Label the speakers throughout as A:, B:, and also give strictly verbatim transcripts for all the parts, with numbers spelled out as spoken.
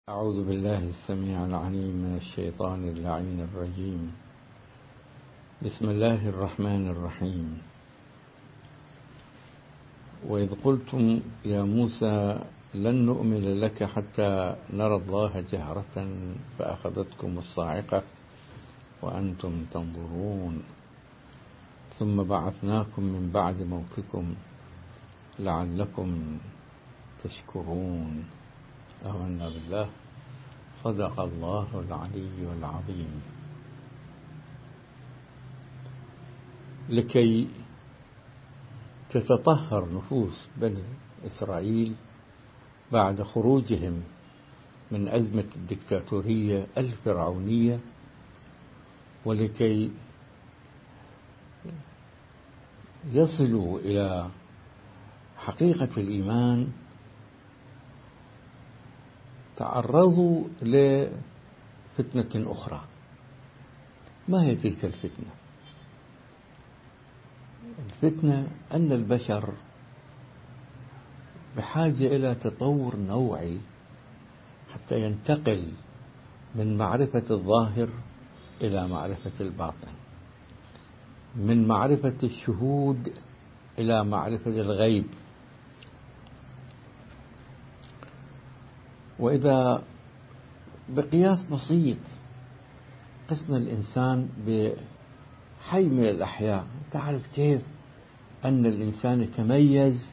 A: أعوذ بالله السميع العليم من الشيطان اللعين الرجيم. بسم الله الرحمن الرحيم. وإذ قلتم يا موسى لن نؤمن لك حتى نرى الله جهرة فأخذتكم الصاعقة وأنتم تنظرون ثم بعثناكم من بعد موتكم لعلكم تشكرون. آمنا بالله. صدق الله العلي العظيم. لكي تتطهر نفوس بني إسرائيل بعد خروجهم من أزمة الدكتاتورية الفرعونية، ولكي يصلوا إلى حقيقة الإيمان، تعرضوا لفتنة أخرى. ما هي تلك الفتنة؟ الفتنة أن البشر بحاجة إلى تطور نوعي حتى ينتقل من معرفة الظاهر إلى معرفة الباطن، من معرفة الشهود إلى معرفة الغيب. وإذا بقياس بسيط قسنا الإنسان بحي من الأحياء، تعرف كيف أن الإنسان يتميز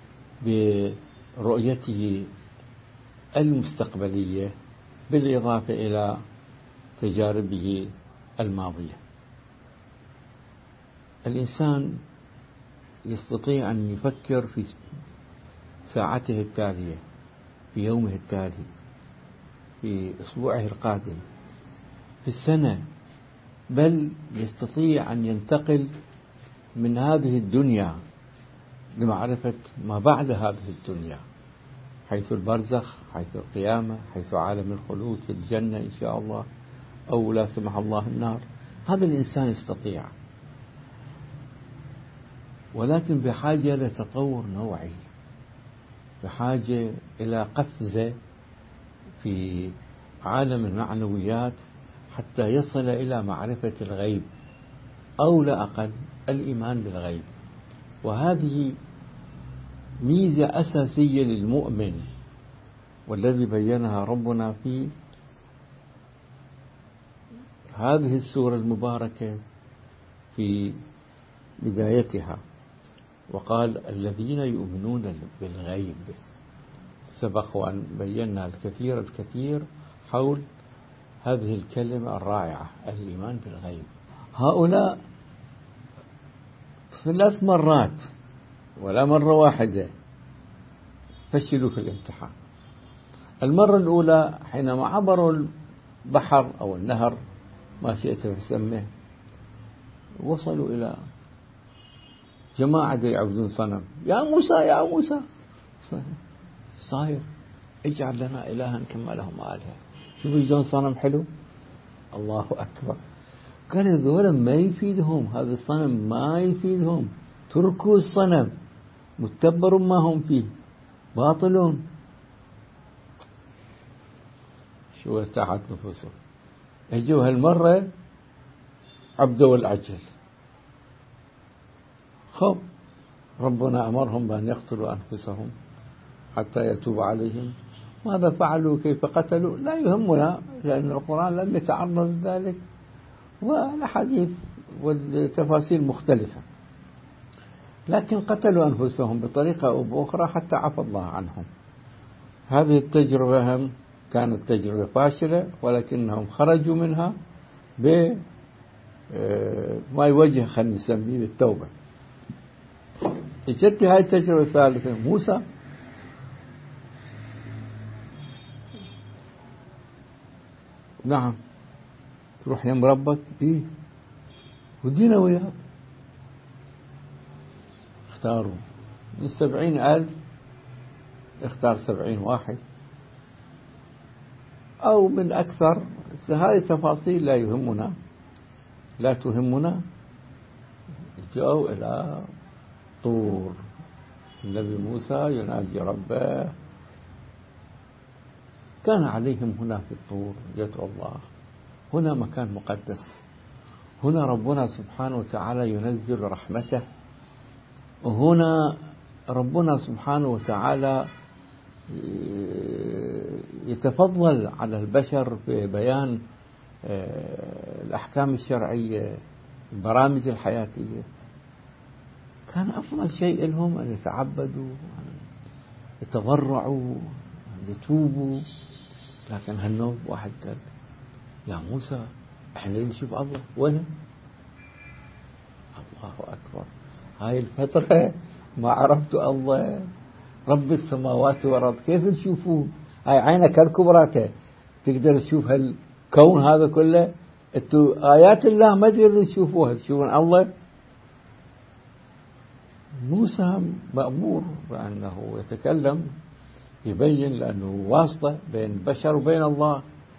A: برؤيته المستقبلية بالإضافة إلى تجاربه الماضية. الإنسان يستطيع أن يفكر في ساعته التالية، في يومه التالي، في أسبوعه القادم، في السنة، بل يستطيع أن ينتقل من هذه الدنيا لمعرفة ما بعد هذه الدنيا، حيث البرزخ، حيث القيامة، حيث عالم الخلود في الجنة إن شاء الله، أو لا سمح الله النار. هذا الإنسان يستطيع، ولكن بحاجة لتطور نوعي، بحاجة إلى قفزة في عالم المعنويات حتى يصل إلى معرفة الغيب، أو لا أقل الإيمان بالغيب. وهذه ميزة أساسية للمؤمن، والذي بينها ربنا في هذه السورة المباركة في بدايتها، وقال الذين يؤمنون بالغيب. سبق وأن بينا الكثير الكثير حول هذه الكلمة الرائعة، الإيمان بالغيب. هؤلاء ثلاث مرات ولا مرة واحدة فشلوا في الامتحان. المرة الأولى حينما عبروا البحر أو النهر، ما شئت فسمه، وصلوا إلى جماعة يعبدون صنم. يا موسى يا موسى صاير اجعل لنا إلها كما لهم آلهة. شوفوا شلون صنم حلو، الله أكبر. كان هذول ما يفيدهم، هذا الصنم ما يفيدهم، تركوا الصنم، متبر ما هم فيه، باطلون. شو ارتاحت نفوسهم. اجوا هالمرة عبدوا العجل. خب ربنا أمرهم بأن يقتلوا أنفسهم حتى يتوب عليهم. ماذا فعلوا؟ كيف قتلوا؟ لا يهمنا، لأن القرآن لم يتعرض لذلك، والحديث والتفاصيل مختلفة. لكن قتلوا أنفسهم بطريقة أو بأخرى حتى عفى الله عنهم. هذه التجربة هم كانت تجربة فاشلة، ولكنهم خرجوا منها بما يوجه، خلينا نسميه بالتوبة. اجت هاي التجربة الثالثة، موسى نعم تروح يم ربك، إيه ودينا وياك. اختاروا من سبعين ألف، اختار سبعين واحد أو من أكثر. هذه تفاصيل لا يهمنا، لا تهمنا. جاءوا إلى طور، النبي موسى يناجي ربه، كان عليهم هنا في الطور يدعو الله، هنا مكان مقدس، هنا ربنا سبحانه وتعالى ينزل رحمته، وهنا ربنا سبحانه وتعالى يتفضل على البشر في بيان الأحكام الشرعية، البرامج الحياتية. كان أفضل شيء لهم أن يتعبدوا، أن يتضرعوا، أن يتوبوا. لكن هالنوب واحد قال يا موسى احنا نشوف الله وين؟ الله أكبر، هاي الفترة ما عرفت الله رب السماوات والأرض، كيف تشوفوه؟ هاي عينك الكبرى تقدر تشوف هالكون هذا كله؟ انتوا آيات الله ما تقدروا تشوفوها، تشوفون الله. موسى مأمور بأنه يتكلم، يبين لأنه واسطة بين البشر وبين الله.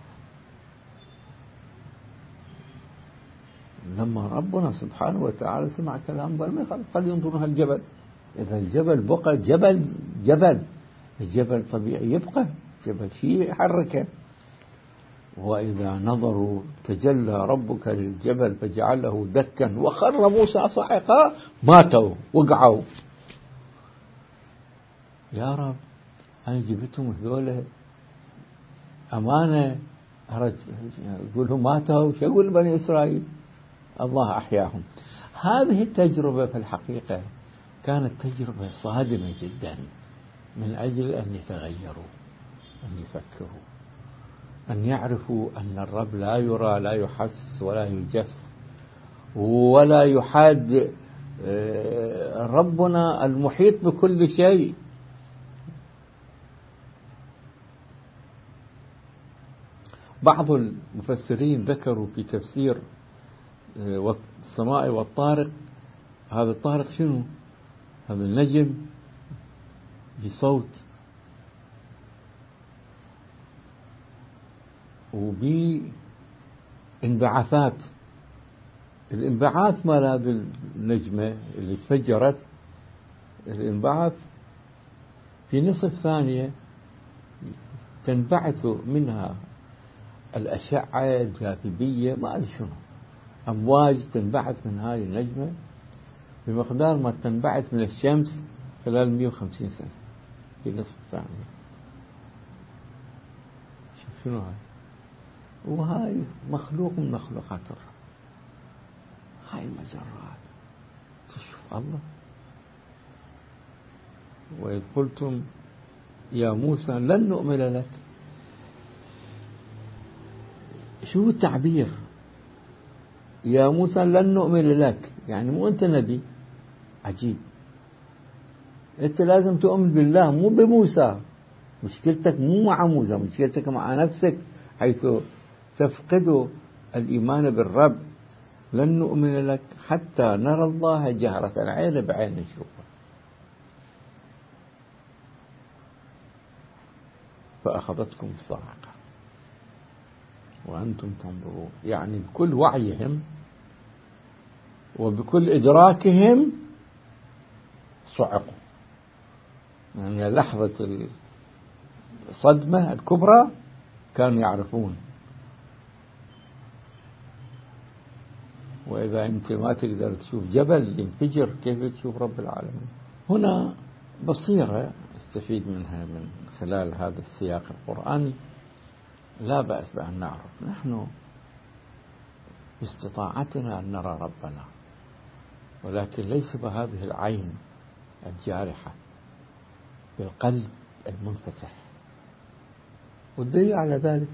A: لما ربنا سبحانه وتعالى سمع كلام قال ما يخالف، قال ينظرون هالجبل، إذا الجبل بقى جبل جبل الجبل طبيعي يبقى جبل، شيء يحركه. وإذا نظروا تجلى ربك للجبل فجعله دكا وخر موسى صعقا، ماتوا وقعوا. يا رب أنا جبتهم هذول أمانة، يقولهم ماتوا، شو يقول بني إسرائيل؟ الله أحياهم. هذه التجربة في الحقيقة كانت تجربة صادمة جدا، من أجل أن يتغيروا، أن يفكروا، أن يعرفوا أن الرب لا يرى، لا يحس ولا يجس ولا يحاد، ربنا المحيط بكل شيء. بعض المفسرين ذكروا في تفسير السماء والطارق، هذا الطارق شنو؟ هذا النجم بصوت وبانبعاثات. الانبعاث مال هذه النجمة اللي تفجرت، الانبعاث في نصف ثانية تنبعث منها الأشعة الجاذبية، ما أدري شنو، أمواج تنبعث من هذه النجمة بمقدار ما تنبعث من الشمس خلال مئة وخمسين سنة في نصف ثانية. شنو هاي؟ وهاي مخلوق من مخلوقات الرب. هاي المجرات تشوف الله. وإذ قلتم يا موسى لن نؤمن لك، شو التعبير؟ يا موسى لن نؤمن لك، يعني مو أنت نبي. عجيب، أنت لازم تؤمن بالله مو بموسى. مشكلتك مو مع موسى، مشكلتك مع نفسك، حيث تفقد الإيمان بالرب. لن نؤمن لك حتى نرى الله جهرة، العين بعين نشوفه. فأخذتكم الصاعقة وأنتم تنظرون، يعني بكل وعيهم وبكل إدراكهم صعقوا، يعني لحظة الصدمة الكبرى كانوا يعرفون. وإذا أنت ما تقدر تشوف جبل ينفجر، كيف تشوف رب العالمين؟ هنا بصيرة استفيد منها من خلال هذا السياق القرآني. لا بأس بأن نعرف نحن باستطاعتنا أن نرى ربنا، ولكن ليس بهذه العين الجارحة، بالقلب المنفتح. والدليل على ذلك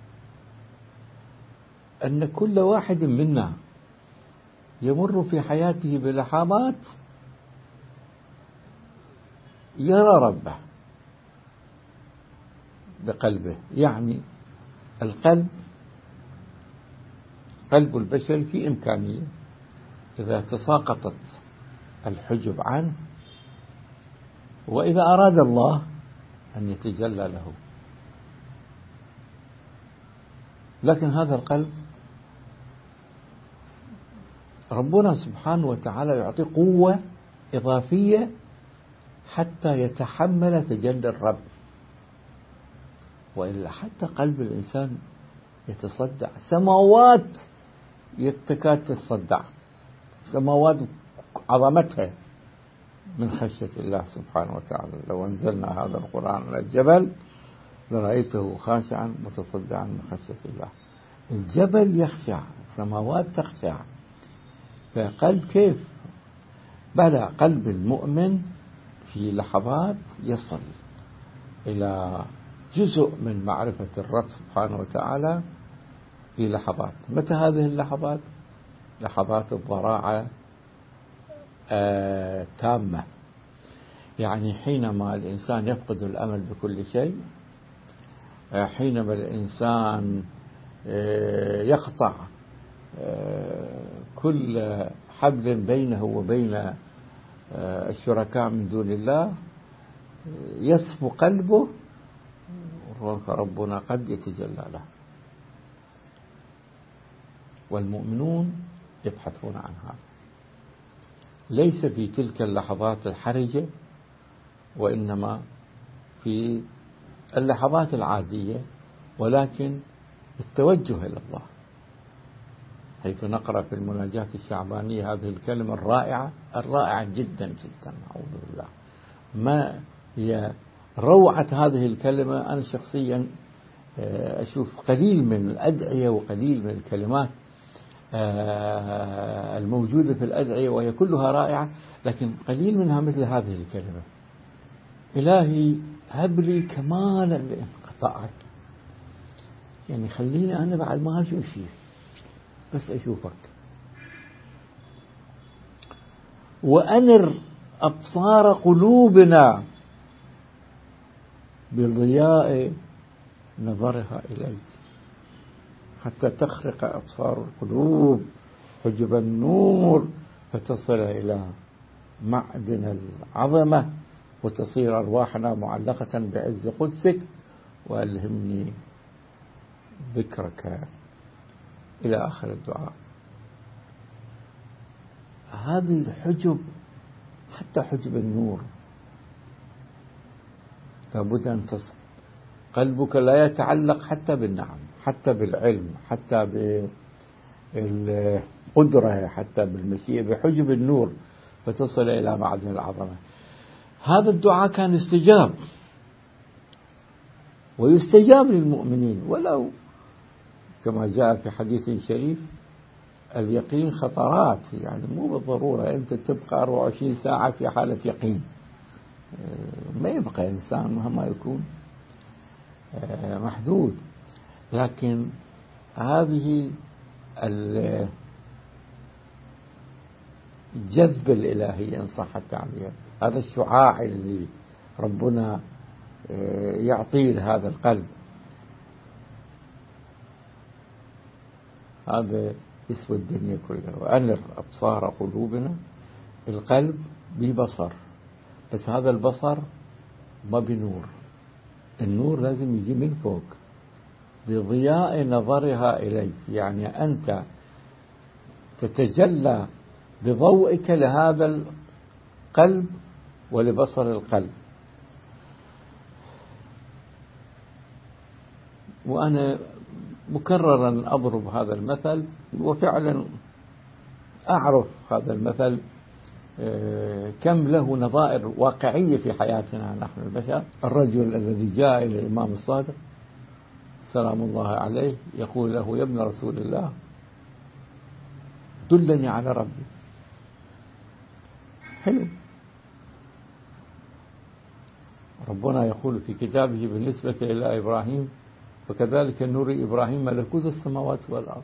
A: أن كل واحد منا يمر في حياته بلحظات يرى ربه بقلبه. يعني القلب، قلب البشر في إمكانية إذا تساقطت الحجب عنه، وإذا أراد الله أن يتجلى له. لكن هذا القلب ربنا سبحانه وتعالى يعطي قوة إضافية حتى يتحمل تجلي الرب. وإلا حتى قلب الإنسان يتصدع، سماوات يتكاد تتصدع، سماوات عظمتها من خشية الله سبحانه وتعالى. لو أنزلنا هذا القرآن على الجبل لرأيته خاشعا متصدعا من خشية الله. الجبل يخشع، سماوات تخشع، فقلب كيف؟ بلى قلب المؤمن في لحظات يصل إلى جزء من معرفة الرب سبحانه وتعالى في لحظات. متى هذه اللحظات؟ لحظات الضراعة آه تامة، يعني حينما الإنسان يفقد الأمل بكل شيء، آه حينما الإنسان آه يقطع آه كل حبل بينه وبين آه الشركاء من دون الله، يصفو قلبه ربنا قد يتجلى له. والمؤمنون يبحثون عن هذا، ليس في تلك اللحظات الحرجة، وإنما في اللحظات العادية، ولكن التوجه إلى الله، حيث نقرأ في المناجاة الشعبانية هذه الكلمة الرائعة الرائعة جدا جدا، أعوذ بالله. ما هي روعة هذه الكلمة؟ أنا شخصيا أشوف قليل من الأدعية وقليل من الكلمات الموجودة في الأدعية وهي كلها رائعة، لكن قليل منها مثل هذه الكلمة: إلهي هب لي كمالا لانقطاعك. يعني خليني أنا بعد ما أشوف شيء بس أشوفك، وأنر أبصار قلوبنا بضياء نظرها إليك، حتى تخرق أبصار القلوب حجب النور فتصل إلى معدن العظمة، وتصير أرواحنا معلقة بعز قدسك، وألهمني ذكرك، إلى آخر الدعاء. هذه الحجب، حتى حجب النور، لابد أن تصل. قلبك لا يتعلق حتى بالنعم، حتى بالعلم، حتى بالقدرة، حتى بالمشيئة، بحجب النور فتصل إلى معدن العظمة. هذا الدعاء كان استجاب، ويستجاب للمؤمنين، ولو كما جاء في حديث شريف: اليقين خطرات، يعني مو بالضرورة أنت تبقى أربعة وعشرين ساعة في حالة يقين، ما يبقى إنسان مهما يكون محدود. لكن هذه الجذب الإلهي إن صح التعبير، هذا الشعاع اللي ربنا يعطيه لهذا القلب، هذا يسوى الدنيا كلها. وأنر أبصار قلوبنا، القلب ببصر، بس هذا البصر ما بنور، النور لازم يجي من فوق بضياء نظرها إليك، يعني أنت تتجلى بضوئك لهذا القلب ولبصر القلب. وأنا مكررا أضرب هذا المثل، وفعلا أعرف هذا المثل كم له نظائر واقعية في حياتنا نحن البشر. الرجل الذي جاء إلى الإمام الصادق سلام الله عليه يقول له: يا ابن رسول الله دلني على ربي. حلو، ربنا يقول في كتابه بالنسبة إلى إبراهيم: وكذلك نري إبراهيم ملكوت السماوات والأرض.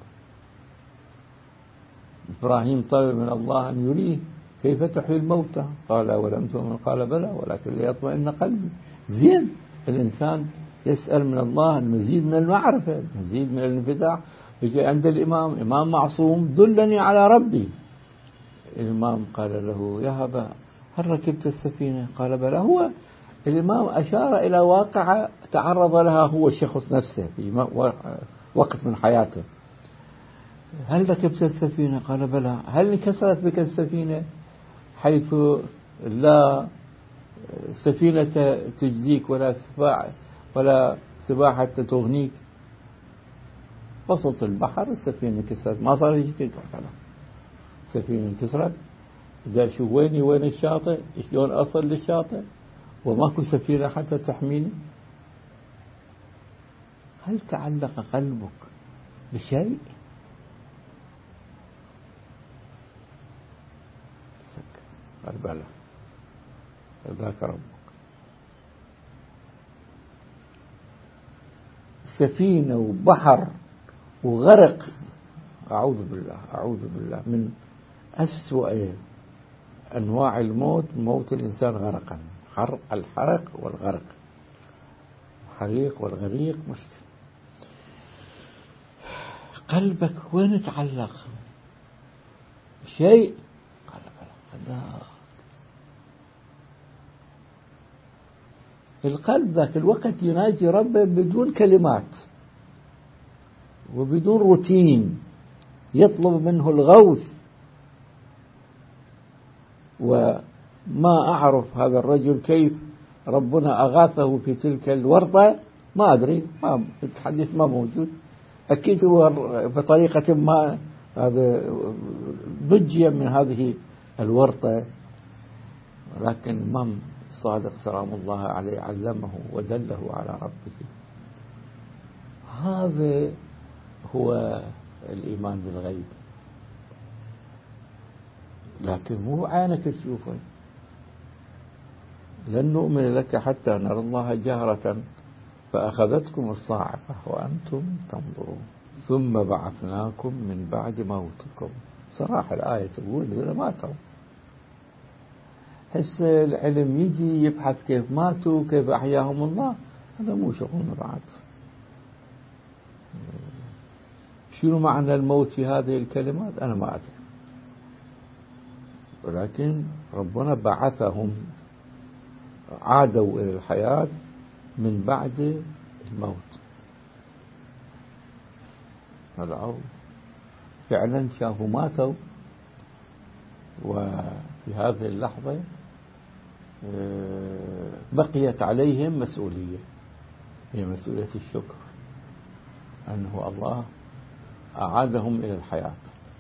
A: إبراهيم طلب من الله أن يريه كيف تحيي الموتى، قال: ولم تؤمن؟ قال: بلى ولكن ليطمئن قلبي. زين، الإنسان يسأل من الله المزيد من المعرفة، المزيد من الانفتاح. يجي عند الإمام، إمام معصوم: دلني على ربي. الإمام قال له: يا أبا هل ركبت السفينة؟ قال: بلى. هو الإمام أشار إلى واقعة تعرض لها هو الشخص نفسه في وقت من حياته. هل ركبت السفينة؟ قال: بلى. هل انكسرت بك السفينة حيث لا سفينة تجزيك ولا ولا سباحة تغنيك. وسط البحر السفينة كسرت، ما صار يجي كده خلاص، السفينة كسرت، إذا شو ويني وين الشاطئ، شلون أصل للشاطئ وماكو سفينة حتى تحميني. هل تعلق قلبك بشيء؟ قال بلى، ذاك ربك. سفينة وبحر وغرق، أعوذ بالله أعوذ بالله، من أسوأ أنواع الموت موت الإنسان غرقا، حرق الحرق والغرق، حريق والغريق مشكلة. قلبك وين تعلق شيء؟ قال بلى. القلب ذاك الوقت يناجي ربه بدون كلمات وبدون روتين، يطلب منه الغوث. وما أعرف هذا الرجل كيف ربنا أغاثه في تلك الورطة، ما أدري، ما الحديث ما موجود، أكيد هو بطريقة ما هذا نجي من هذه الورطة. ولكن الإمام الصادق سلام الله عليه علمه ودله على ربه. هذا هو الإيمان بالغيب، لكن مو عينك تشوفه. لن نؤمن لك حتى نرى الله جهرة فأخذتكم الصاعقة وأنتم تنظرون ثم بعثناكم من بعد موتكم. صراحة الآية تقول إذا ماتوا. هسه العلم يجي يبحث كيف ماتوا كيف أحياهم الله، هذا مو شغلنا بعد. شنو معنى الموت في هذه الكلمات أنا ما أدري، ولكن ربنا بعثهم، عادوا إلى الحياة من بعد الموت. طلعوا فعلا شافوا ماتوا، وفي هذه اللحظة بقيت عليهم مسؤولية، هي مسؤولية الشكر أنه الله أعادهم إلى الحياة.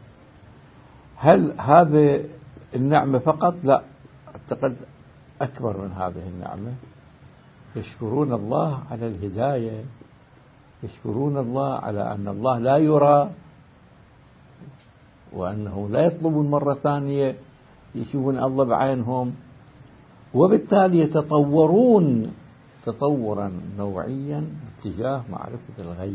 A: هل هذه النعمة فقط؟ لا، أعتقد أكبر من هذه النعمة. يشكرون الله على الهداية، يشكرون الله على أن الله لا يرى، وأنه لا يطلبون مرة ثانية يشوفون الله بعينهم، وبالتالي يتطورون تطورا نوعيا اتجاه معرفة الغيب.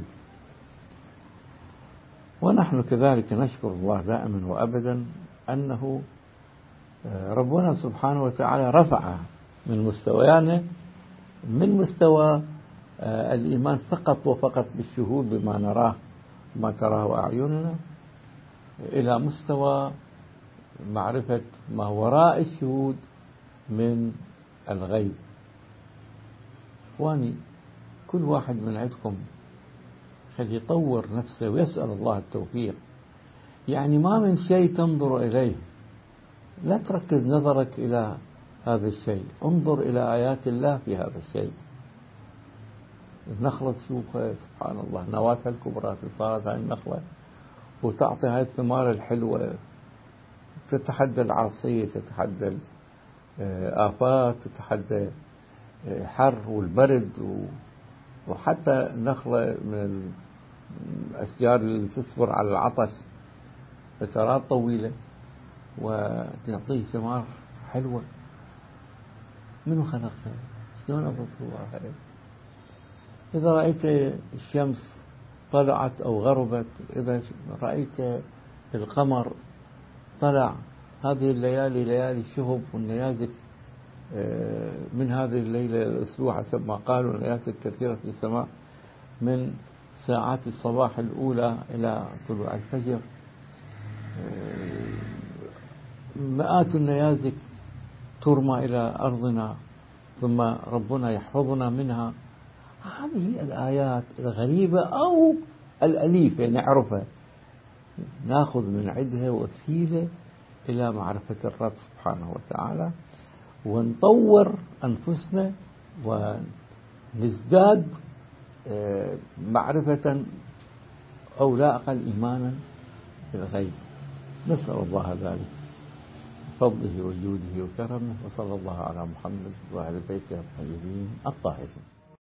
A: ونحن كذلك نشكر الله دائما وأبدا أنه ربنا سبحانه وتعالى رفع من مستويانا، من مستوى الإيمان فقط وفقط بالشهود بما نراه ما تراه أعيننا، إلى مستوى معرفة ما وراء الشهود من الغيب. إخواني، كل واحد من عندكم خلي يطور نفسه ويسأل الله التوفيق. يعني ما من شيء تنظر إليه لا تركز نظرك إلى هذا الشيء، انظر إلى آيات الله في هذا الشيء. النخلة تشوفها سبحان الله، نواتها الكبرى صارت هاي النخلة وتعطي هاي الثمار الحلوة، تتحدى العاصية، تتحدى الآفات، تتحدى الحر والبرد، وحتى النخلة من الأشجار اللي تصبر على العطش فترات طويلة وتعطيه ثمار حلوة. من خلقها؟ شلون أبصرها هاي؟ إذا رأيت الشمس طلعت أو غربت، إذا رأيت القمر طلع، هذه الليالي ليالي الشهب والنيازك، من هذه الليلة الأسبوع حسب ما قالوا، النيازك كثيرة في السماء من ساعات الصباح الأولى إلى طلوع الفجر، مئات النيازك ترمى إلى أرضنا ثم ربنا يحفظنا منها. هذه الآيات الغريبة أو الأليفة نعرفها، نأخذ من عندها وسيلة إلى معرفة الرب سبحانه وتعالى، ونطور أنفسنا ونزداد معرفة أو لا أقل إيمانا بالغيب. نسأل الله ذلك بفضله وجوده وكرمه، وصلى الله على محمد وعلى بيته الطيبين الطاهرين.